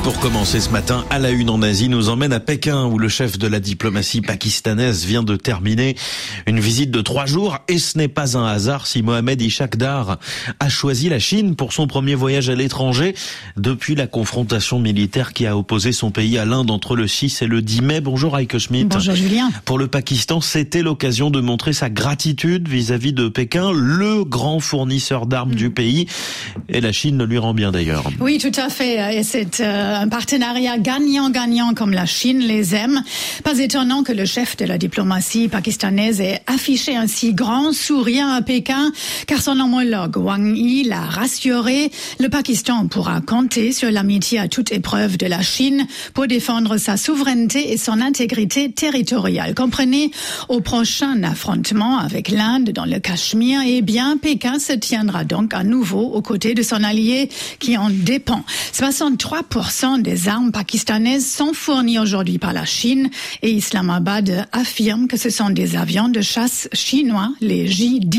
Pour commencer ce matin, à la une en Asie, nous emmène à Pékin où le chef de la diplomatie pakistanaise vient de terminer une visite de 3 jours. Et ce n'est pas un hasard si Mohamed Ishaq Dar a choisi la Chine pour son premier voyage à l'étranger depuis la confrontation militaire qui a opposé son pays à l'Inde entre le 6 et le 10 mai. Bonjour Heike Schmidt. Bonjour Julien. Pour le Pakistan, c'était l'occasion de montrer sa gratitude vis-à-vis de Pékin, le grand fournisseur d'armes du pays. Et la Chine le lui rend bien d'ailleurs. Oui, tout à fait. Et c'est un partenariat gagnant-gagnant comme la Chine les aime. Pas étonnant que le chef de la diplomatie pakistanaise ait affiché un si grand sourire à Pékin, car son homologue Wang Yi l'a rassuré. Le Pakistan pourra compter sur l'amitié à toute épreuve de la Chine pour défendre sa souveraineté et son intégrité territoriale. Comprenez, au prochain affrontement avec l'Inde dans le Cachemire, eh bien, Pékin se tiendra donc à nouveau aux côtés de son allié qui en dépend. 63% des armes pakistanaises sont fournies aujourd'hui par la Chine et Islamabad affirme que ce sont des avions de chasse chinois, les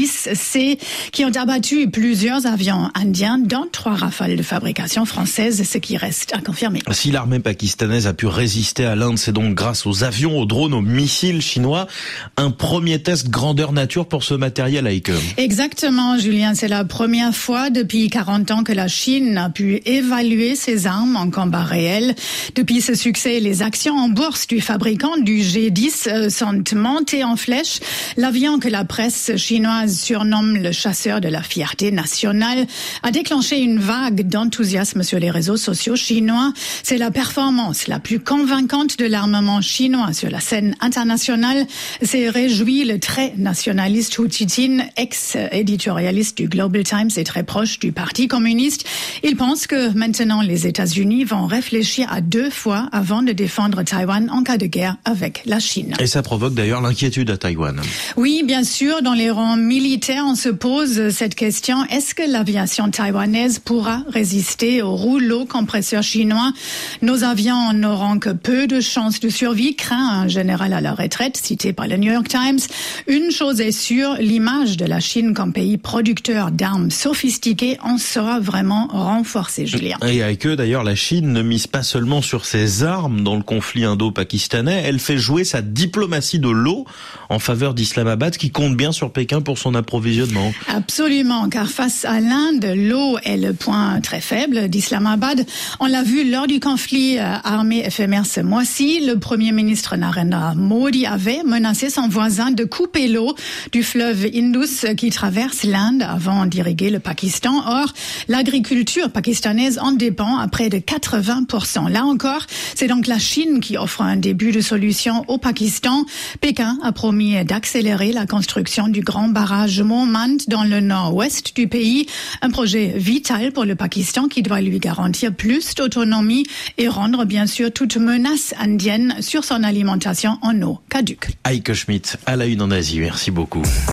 J-10C, qui ont abattu plusieurs avions indiens, dont 3 Rafales de fabrication française, ce qui reste à confirmer. Si l'armée pakistanaise a pu résister à l'Inde, c'est donc grâce aux avions, aux drones, aux missiles chinois. Un premier test grandeur nature pour ce matériel, Heike. Exactement, Julien. C'est la première fois depuis 40 ans que la Chine a pu évaluer ses armes en combat réel. Depuis ce succès, les actions en bourse du fabricant du G10 sont montées en flèche. L'avion que la presse chinoise surnomme le chasseur de la fierté nationale a déclenché une vague d'enthousiasme sur les réseaux sociaux chinois. C'est la performance la plus convaincante de l'armement chinois sur la scène internationale. C'est réjoui le très nationaliste Hu Jintao, ex-éditorialiste du Global Times et très proche du Parti communiste. Il pense que maintenant les États-Unis vont réfléchir à 2 fois avant de défendre Taïwan en cas de guerre avec la Chine. Et ça provoque d'ailleurs l'inquiétude à Taïwan. Oui, bien sûr, dans les rangs militaires, on se pose cette question. Est-ce que l'aviation taïwanaise pourra résister au rouleau compresseur chinois? Nos avions n'auront que peu de chances de survie, craint un général à la retraite cité par le New York Times. Une chose est sûre, l'image de la Chine comme pays producteur d'armes sophistiquées en sera vraiment renforcée, Julien. Et avec eux, d'ailleurs, la Chine ne mise pas seulement sur ses armes dans le conflit indo-pakistanais, elle fait jouer sa diplomatie de l'eau en faveur d'Islamabad qui compte bien sur Pékin pour son approvisionnement. Absolument, car face à l'Inde, l'eau est le point très faible d'Islamabad. On l'a vu lors du conflit armé éphémère ce mois-ci. Le Premier ministre Narendra Modi avait menacé son voisin de couper l'eau du fleuve Indus qui traverse l'Inde avant d'irriguer le Pakistan. Or, l'agriculture pakistanaise en dépend à près de 80%. Là encore, c'est donc la Chine qui offre un début de solution au Pakistan. Pékin a promis d'accélérer la construction du grand barrage Mohmand dans le nord-ouest du pays. Un projet vital pour le Pakistan qui doit lui garantir plus d'autonomie et rendre bien sûr toute menace indienne sur son alimentation en eau caduque. Heike Schmidt, à la une en Asie. Merci beaucoup.